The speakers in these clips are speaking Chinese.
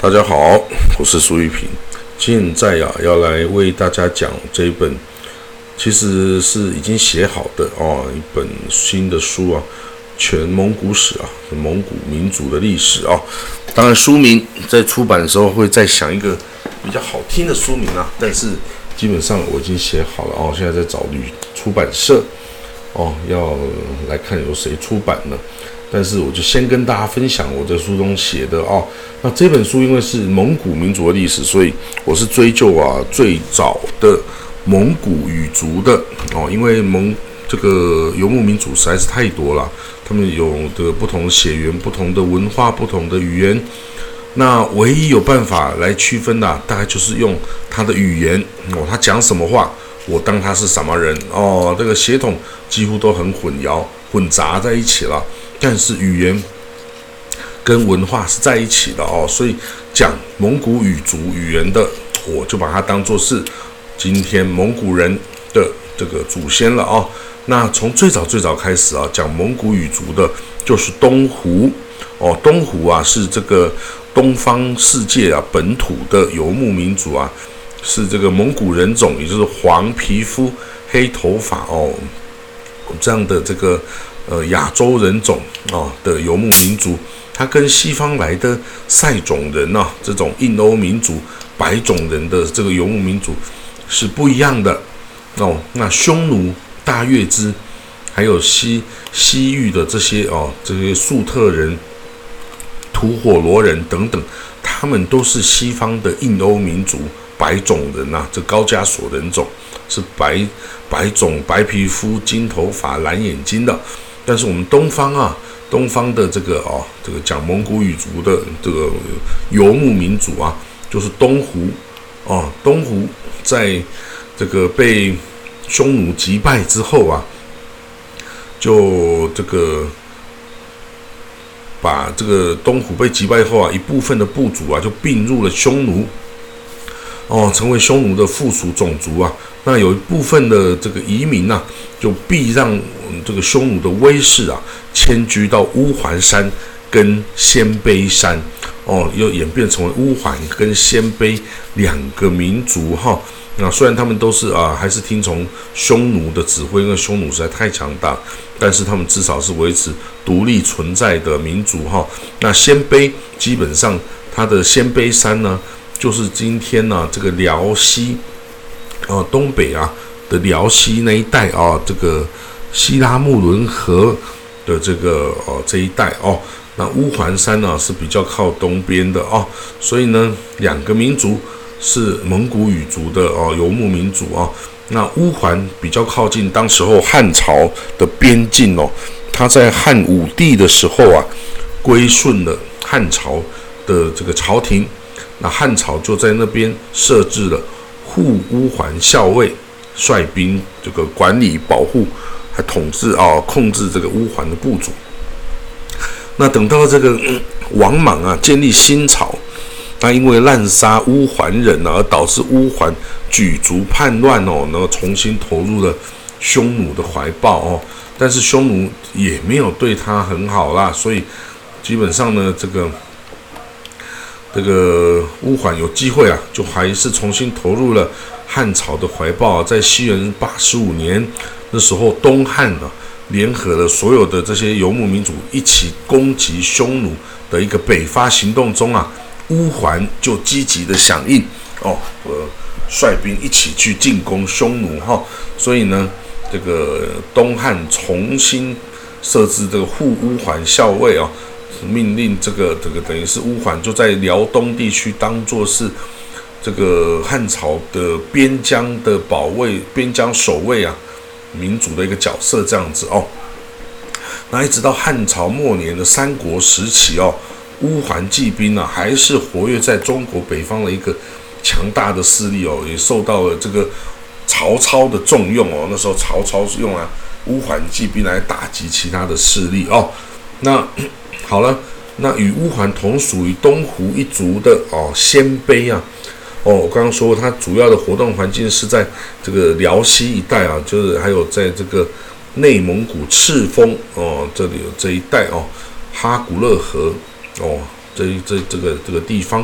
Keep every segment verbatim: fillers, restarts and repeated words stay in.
大家好，我是苏玉平。现在啊，要来为大家讲这一本，其实是已经写好的哦，一本新的书啊，全蒙古史啊，蒙古民族的历史啊。当然，书名在出版的时候会再想一个比较好听的书名啊，但是基本上我已经写好了哦，现在在找旅出版社哦，要来看有谁出版呢。但是我就先跟大家分享我在书中写的哦。那这本书因为是蒙古民族的历史，所以我是追究啊最早的蒙古语族的哦。因为蒙这个游牧民族实在是太多了，他们有的不同的血缘、不同的文化、不同的语言。那唯一有办法来区分的、啊，大概就是用他的语言哦，他讲什么话，我当他是什么人哦。这个血统几乎都很混淆、混杂在一起了。但是语言跟文化是在一起的哦，所以讲蒙古语族语言的，我就把它当作是今天蒙古人的这个祖先了哦。那从最早最早开始啊，讲蒙古语族的就是东胡哦，东胡啊是这个东方世界啊本土的游牧民族啊，是这个蒙古人种，也就是黄皮肤、黑头发哦这样的这个。呃，亚洲人种啊的游牧民族，它跟西方来的塞种人啊，这种印欧民族、白种人的这个游牧民族是不一样的哦。那匈奴、大月支，还有西西域的这些哦，这些粟特人、吐火罗人等等，他们都是西方的印欧民族、白种人啊，这高加索人种是白白种、白皮肤、金头发、蓝眼睛的。但是我们东方啊，东方的这个哦，这个讲蒙古语族的这个游牧民族啊，就是东胡哦。东胡在这个被匈奴击败之后啊，就这个把这个东胡被击败后啊，一部分的部族啊就并入了匈奴哦，成为匈奴的附属种族啊。那有一部分的这个移民啊，就避让这个匈奴的威势啊，迁居到乌桓山跟鲜卑山，哦，又演变成为乌桓跟鲜卑两个民族哈。那虽然他们都是啊，还是听从匈奴的指挥，因为匈奴实在太强大，但是他们至少是维持独立存在的民族哈。那鲜卑基本上它的鲜卑山呢，就是今天呢、啊、这个辽西。哦，东北啊的辽西那一带啊，这个西拉木伦河的这个哦这一带哦，那乌桓山呢、啊、是比较靠东边的哦，所以呢，两个民族是蒙古语族的哦游牧民族啊。那乌桓比较靠近当时候汉朝的边境哦，他在汉武帝的时候啊，归顺了汉朝的这个朝廷，那汉朝就在那边设置了。护乌桓校尉，率兵这个管理保护，还统治啊、哦、控制这个乌桓的部族。那等到这个、嗯、王莽啊建立新朝，那因为滥杀乌桓人啊，而导致乌桓举族叛乱哦，然后重新投入了匈奴的怀抱哦。但是匈奴也没有对他很好啦，所以基本上呢，这个。这个乌桓有机会啊，就还是重新投入了汉朝的怀抱、啊。在西元八十五年那时候，东汉啊联合了所有的这些游牧民族一起攻击匈奴的一个北伐行动中啊，乌桓就积极的响应哦，呃，率兵一起去进攻匈奴哈、哦。所以呢，这个东汉重新设置这个护乌桓校尉啊。命令这个这个等于是乌桓就在辽东地区当作是这个汉朝的边疆的保卫、边疆守卫啊民族的一个角色这样子哦。那一直到汉朝末年的三国时期哦，乌桓骑兵啊还是活跃在中国北方的一个强大的势力哦，也受到了这个曹操的重用哦。那时候曹操是用啊乌桓骑兵来打击其他的势力哦。那好了，那与乌桓同属于东胡一族的哦，鲜卑啊，哦，我刚刚说过，它主要的活动环境是在这个辽西一带啊，就是还有在这个内蒙古赤峰哦，这里有这一带哦，哈古勒河哦，这这这个这个地方，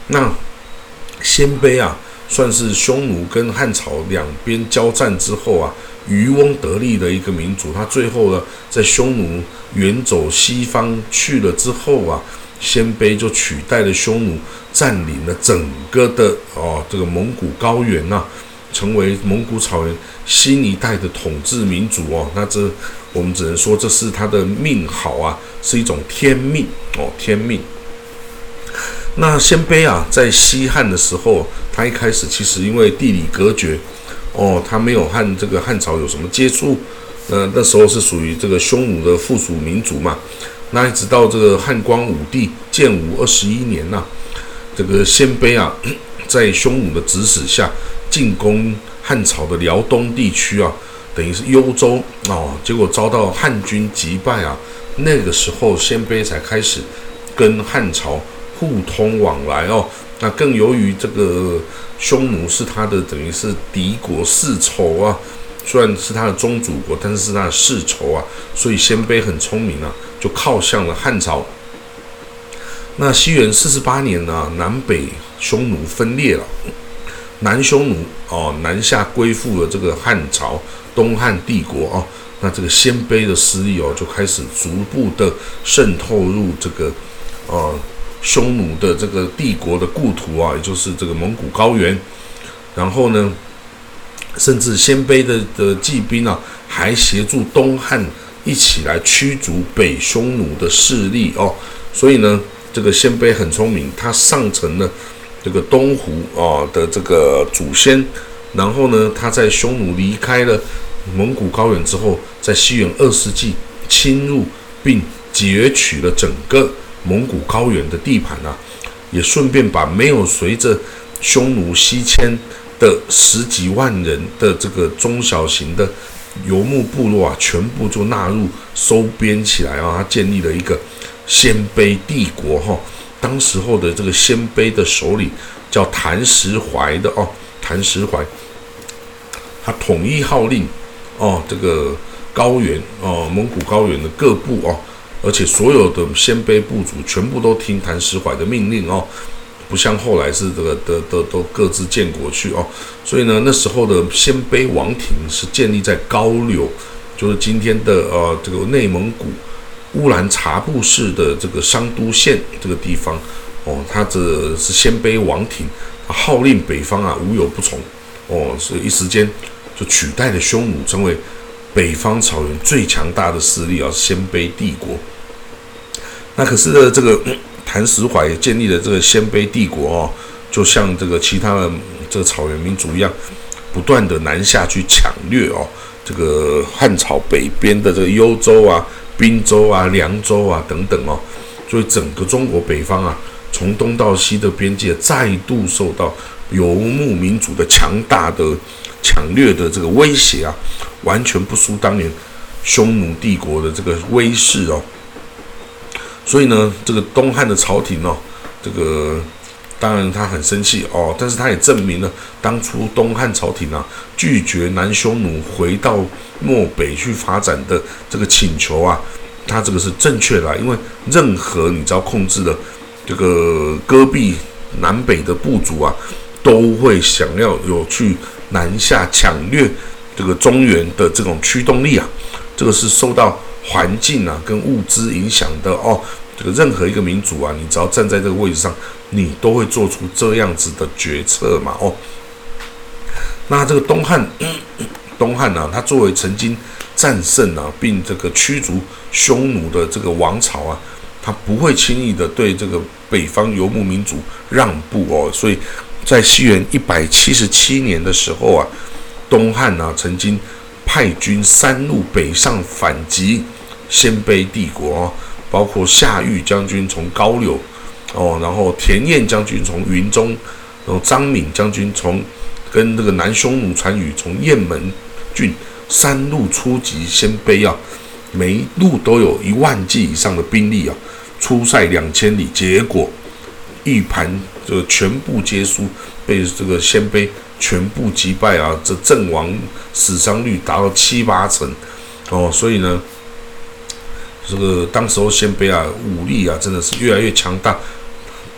那鲜卑啊，算是匈奴跟汉朝两边交战之后啊，渔翁得利的一个民族。他最后呢，在匈奴远走西方去了之后啊，鲜卑就取代了匈奴，占领了整个的哦这个蒙古高原呐、啊，成为蒙古草原新一代的统治民族哦。那这我们只能说这是他的命好啊，是一种天命哦，天命。那鲜卑啊，在西汉的时候，他一开始其实因为地理隔绝，哦，他没有和这个汉朝有什么接触，呃，那时候是属于这个匈奴的附属民族嘛。那一直到这个汉光武帝建武二十一年呐、啊，这个鲜卑啊，在匈奴的指使下进攻汉朝的辽东地区啊，等于是幽州哦，结果遭到汉军击败啊。那个时候鲜卑才开始跟汉朝互通往来哦。那更由于这个匈奴是他的等于是敌国世仇啊，虽然是他的宗主国，但是是他的世仇啊，所以鲜卑很聪明啊，就靠向了汉朝。那西元四十八年呢、啊，南北匈奴分裂了，南匈奴哦南下归附了这个汉朝东汉帝国哦，那这个鲜卑的势力哦就开始逐步的渗透入这个呃匈奴的这个帝国的故土啊，也就是这个蒙古高原。然后呢，甚至鲜卑的的骑兵啊，还协助东汉一起来驱逐北匈奴的势力哦。所以呢，这个鲜卑很聪明，他上承了这个东胡啊的这个祖先。然后呢，他在匈奴离开了蒙古高原之后，在西元二世纪侵入并攫取了整个蒙古高原的地盘啊，也顺便把没有随着匈奴西迁的十几万人的这个中小型的游牧部落啊，全部就纳入收编起来啊。他建立了一个鲜卑帝国哈、哦。当时候的这个鲜卑的首领叫谭石怀的哦，谭石怀，他统一号令哦，这个高原哦，蒙古高原的各部哦。而且所有的鲜卑部族全部都听谭石怀的命令哦，不像后来是这个的的都各自建国去哦。所以呢，那时候的鲜卑王庭是建立在高柳，就是今天的呃这个内蒙古乌兰察布市的这个商都县这个地方哦。它这是鲜卑王庭，号令北方啊无有不从哦，所以一时间就取代了匈奴，成为北方草原最强大的势力啊，鲜卑帝国。那可是呢，这个谭石怀建立的这个鲜卑帝国哦，就像这个其他的这个草原民族一样，不断的南下去抢掠哦，这个汉朝北边的这个幽州啊、滨州啊、凉州啊等等哦，所以整个中国北方啊，从东到西的边界再度受到游牧民族的强大的抢掠的这个威胁啊，完全不输当年匈奴帝国的这个威势哦。所以呢，这个东汉的朝廷哦，这个当然他很生气哦，但是他也证明了当初东汉朝廷啊拒绝南匈奴回到漠北去发展的这个请求啊，他这个是正确的，因为任何你只要控制了这个戈壁南北的部族啊，都会想要有去南下抢掠这个中原的这种驱动力啊，这个是受到环境啊跟物资影响的哦。这个任何一个民族啊，你只要站在这个位置上，你都会做出这样子的决策嘛哦。那这个东汉，东汉啊，他作为曾经战胜啊并这个驱逐匈奴的这个王朝啊，他不会轻易的对这个北方游牧民族让步哦。所以在西元一百七十七年的时候啊，东汉啊曾经派军三路北上反击鲜卑帝国哦。包括夏玉将军从高柳哦，然后田彦将军从云中，然后张敏将军从跟这个南匈奴单于从雁门郡三路出击鲜卑啊，每一路都有一万骑以上的兵力啊，出塞两千里，结果一盘这个全部皆输，被这个鲜卑全部击败啊，这阵亡死伤率达到七八成哦，所以呢。这个当时候鲜卑啊武力啊真的是越来越强大，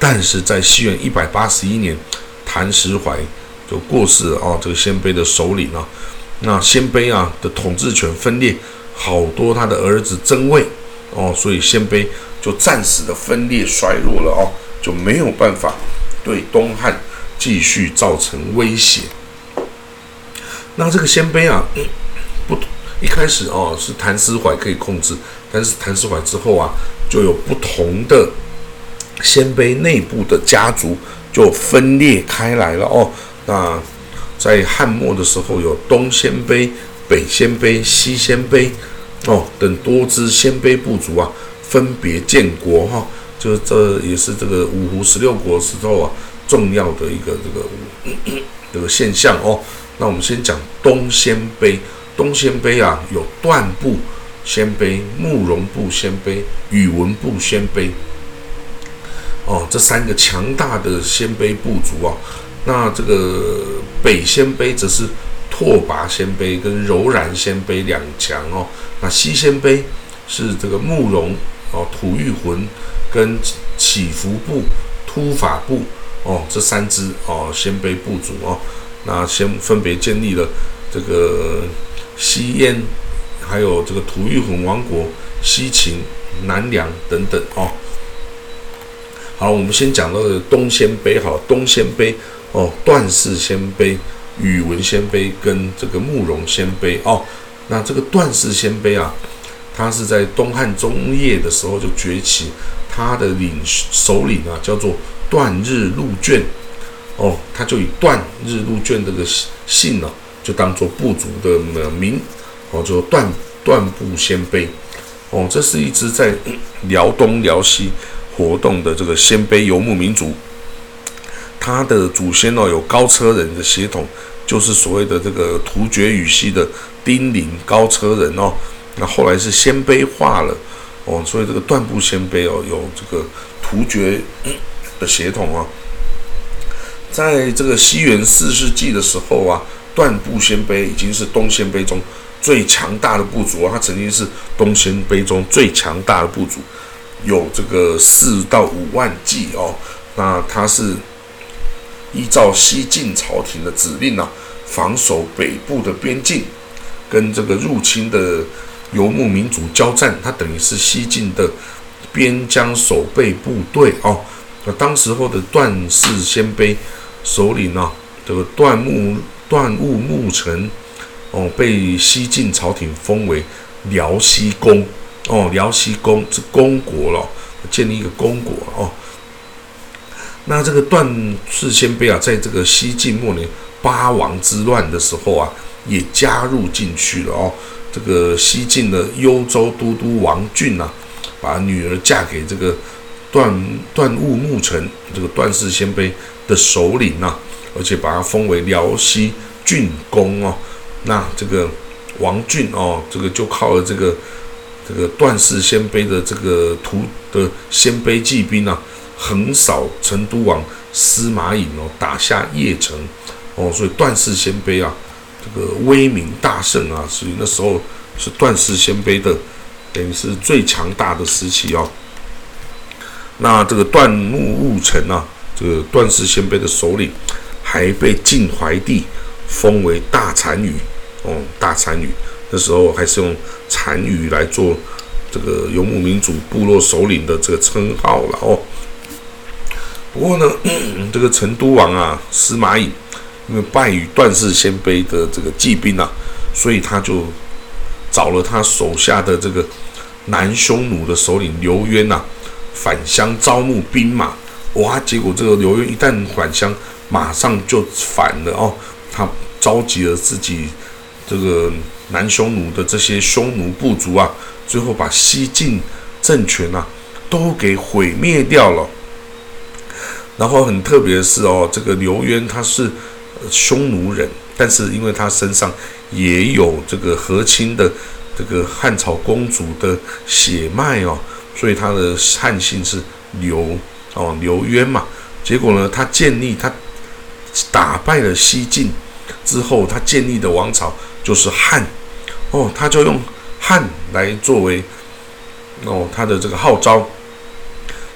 但是在西元一百八十一年，谭石槐就过世了哦，这个鲜卑的首领啊，那鲜卑啊的统治权分裂，好多他的儿子争位哦，所以鲜卑就暂时的分裂衰弱了哦，就没有办法对东汉继续造成威胁。那这个鲜卑啊，嗯、不一开始哦是谭石槐可以控制，但是谭石槐之后啊，就有不同的鲜卑内部的家族就分裂开来了哦。那在汉末的时候，有东鲜卑、北鲜卑、西鲜卑哦等多支鲜卑部族啊，分别建国哈、哦。就这也是这个五胡十六国时候啊重要的一个这个咳咳这个现象哦。那我们先讲东鲜卑，东鲜卑啊有段部鲜卑、慕容部鲜卑、宇文部鲜卑哦，这三个强大的鲜卑部族啊。那这个北鲜卑则是拓跋鲜卑跟柔然鲜卑两强哦。那西鲜卑是这个慕容哦、吐谷浑跟乞伏部、突法部哦这三支哦鲜卑部族哦。那先分别建立了这个西燕，还有这个吐谷浑王国、西秦、南梁等等哦。好，我们先讲到的东鲜卑，好，东鲜卑哦，段氏鲜卑、宇文鲜卑跟这个慕容鲜卑哦。那这个段氏鲜卑啊，他是在东汉中叶的时候就崛起，他的领首领啊叫做段日路卷哦，他就以段日路卷这个姓呢、啊，就当做部族的名哦，就段段部鲜卑哦，这是一支在辽东辽西活动的这个鲜卑游牧民族，他的祖先哦有高车人的血统，就是所谓的这个突厥语系的丁零高车人哦。那后来是鲜卑化了哦，所以这个段部鲜卑哦有这个突厥的血统啊。在这个西元四世纪的时候啊，段部鲜卑已经是东鲜卑中最强大的部族啊，它曾经是东鲜卑中最强大的部族。有这个四到五万骑哦，那他是依照西晋朝廷的指令啊，防守北部的边境，跟这个入侵的游牧民族交战，他等于是西晋的边疆守备部队哦。那当时候的段氏鲜卑首领啊，这个段木段务木成哦，被西晋朝廷封为辽西公。哦，辽西公是公国了，建立一个公国哦。那这个段氏鲜卑啊，在这个西晋末年八王之乱的时候啊，也加入进去了哦。这个西晋的幽州都督王浚啊，把女儿嫁给这个段段务木成这个段氏鲜卑的首领啊，而且把他封为辽西郡公哦。那这个王浚哦，这个就靠了这个。这个段氏鲜卑的这个徒的鲜卑骑兵啊，横扫成都王司马颖哦，打下邺城哦，所以段氏鲜卑啊，这个威名大盛啊，所以那时候是段氏鲜卑的等于是最强大的时期哦。那这个段木务成啊，这个段氏鲜卑的首领，还被晋怀帝封为大单于哦，大单于。那时候还是用单于来做这个游牧民族部落首领的这个称号了哦。不过呢，这个成都王啊司马颖，因为败于段氏鲜卑的这个骑兵啊，所以他就找了他手下的这个南匈奴的首领刘渊呐、啊，返乡招募兵马。哇，结果这个刘渊一旦返乡，马上就反了哦。他召集了自己这个南匈奴的这些匈奴部族啊，最后把西晋政权啊都给毁灭掉了。然后很特别的是哦，这个刘渊他是匈奴人，但是因为他身上也有这个和亲的这个汉朝公主的血脉哦，所以他的汉姓是刘哦，刘渊嘛。结果呢，他建立他打败了西晋之后，他建立的王朝就是汉。哦，他就用汉来作为哦他的这个号召，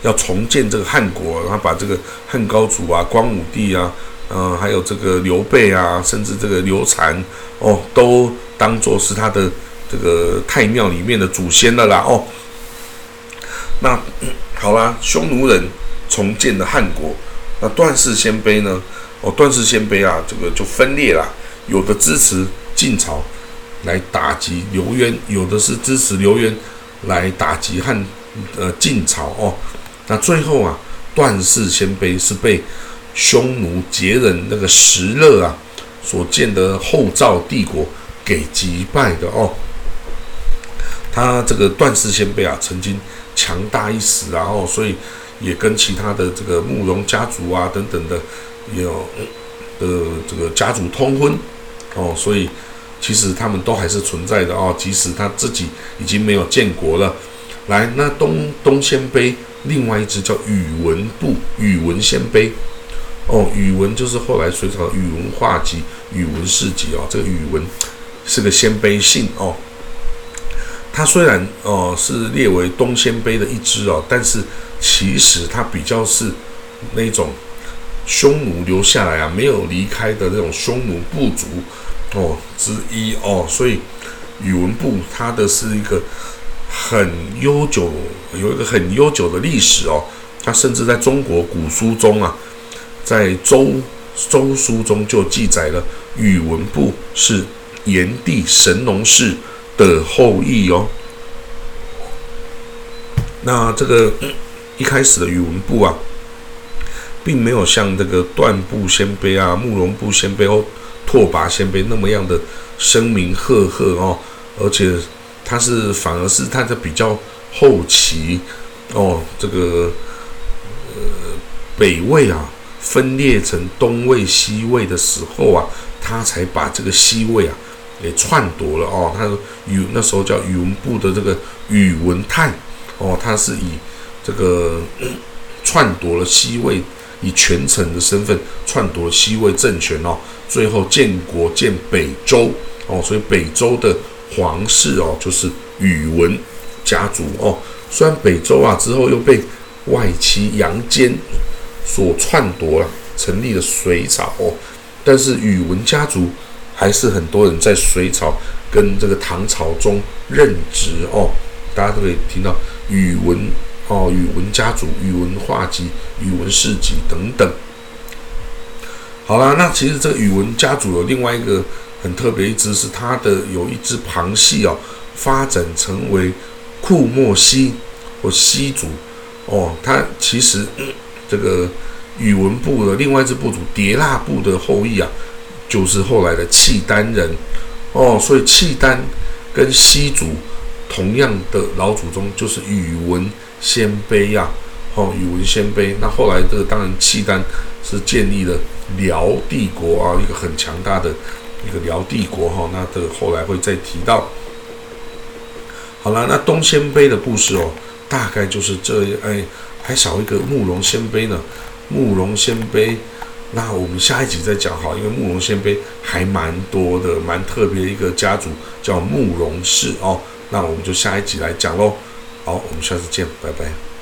要重建这个汉国，然后把这个汉高祖啊、光武帝啊，呃，还有这个刘备啊，甚至这个刘禅哦，都当作是他的这个太庙里面的祖先了啦哦。那、嗯、好啦，匈奴人重建了汉国，那段氏鲜卑呢？哦，段氏鲜卑啊，这个就分裂啦，有的支持晋朝来打击刘渊，有的是支持刘渊来打击汉呃晋朝哦。那最后啊，段氏鲜卑是被匈奴羯人那个石勒啊所建的后赵帝国给击败的哦。他这个段氏鲜卑啊，曾经强大一时啊哦，所以也跟其他的这个慕容家族啊等等的也有的这个家族通婚哦，所以其实他们都还是存在的哦，即使他自己已经没有建国了。来，那东东鲜卑另外一支叫宇文部，宇文鲜卑哦，宇文就是后来隋朝的宇文化及、宇文士及哦，这个宇文是个鲜卑姓哦。它虽然哦、呃、是列为东鲜卑的一支哦，但是其实它比较是那种匈奴留下来啊没有离开的那种匈奴部族哦之一哦，所以宇文部它的是一个很悠久，有一个很悠久的历史哦。它甚至在中国古书中啊，在周周书中就记载了宇文部是炎帝神农氏的后裔哦。那这个、嗯、一开始的宇文部啊，并没有像这个段部鲜卑啊、慕容部鲜卑、哦、拓跋鲜卑那么样的声名赫赫哦，而且它是反而是它的比较后期哦，这个呃北魏啊分裂成东魏、西魏的时候啊，他才把这个西魏啊给篡夺了哦。他宇那时候叫宇文部的这个宇文泰哦，他是以这个、嗯、篡夺了西魏，以权臣的身份篡夺西魏政权哦，最后建国建北周哦，所以北周的皇室哦就是宇文家族哦。虽然北周啊之后又被外戚杨坚所篡夺了，成立了隋朝哦，但是宇文家族还是很多人在隋朝跟这个唐朝中任职哦，大家都可以听到宇文哦，宇文家族、宇文化及、宇文士及等等。好啦，那其实这个宇文家族有另外一个很特别一支，是它的有一支旁系哦，发展成为库莫西或西族哦，它其实、嗯、这个宇文部的另外一支部族迭腊部的后裔啊，就是后来的契丹人哦，所以契丹跟西族同样的老祖宗就是宇文鲜卑呀、啊，哦，宇文鲜卑。那后来这个当然契丹是建立了辽帝国啊，一个很强大的一个辽帝国哈、哦，那这个后来会再提到。好了，那东鲜卑的故事哦，大概就是这样，哎，还少一个慕容鲜卑呢。慕容鲜卑，那我们下一集再讲好，因为慕容鲜卑还蛮多的，蛮特别的一个家族叫慕容氏哦。那我们就下一集来讲喽。好，我们下次见，拜拜。